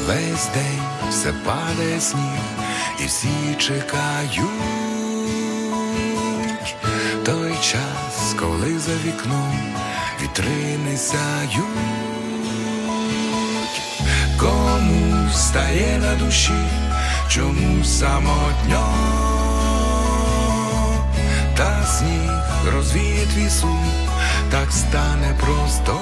Весь день все падає сніг, і всі чекають той час, коли за вікном вітрини сяють. Комусь стає на душі, чомусь самотньо, та сніг розвіє твій сум, так стане просто.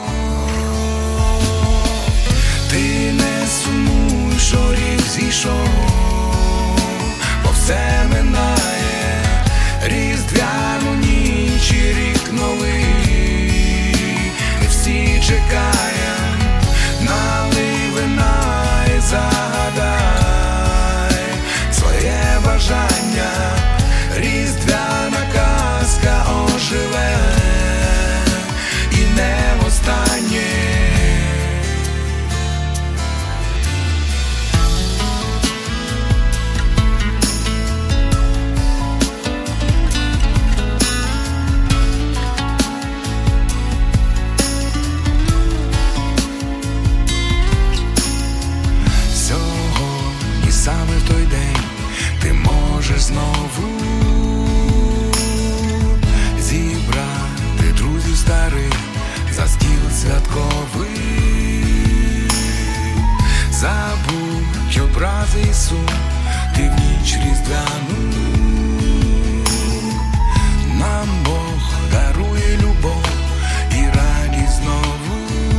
Ти не сумуй, що рік зійшов, бо все минає, різдвяну ніч і рік новий. Ми всі чекаєм, налий вина і загадай своє бажання, різдвяна казка оживе і не востаннє. Саме в той день ти можеш знову зібрати друзів старих за стіл святковий. Забудь образи і сум, ти в ніч різдвяну. Нам Бог дарує любов і радість знову.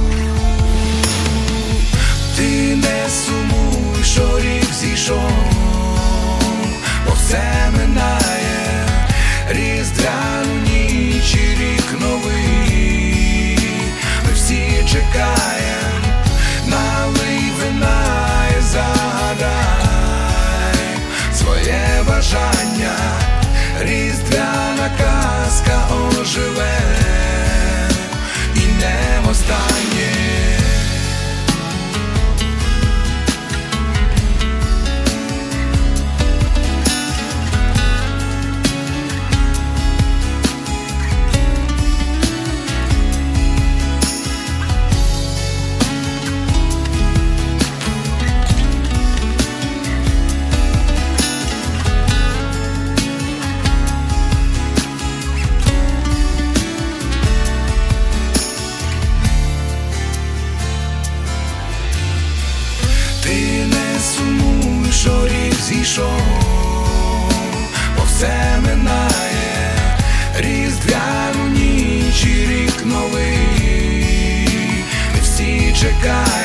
Ти не сумуй, що рік зійшов, бо все минає, різдвяну ніч і рік новий. Ми всі чекаєм, налий вина і загадай своє бажання, різдвяна казка оживе і не востаннє. Ти не сумуй, що рік зійшов, бо все минає, різдвяну ніч і рік новий. Ми всі чекаємо,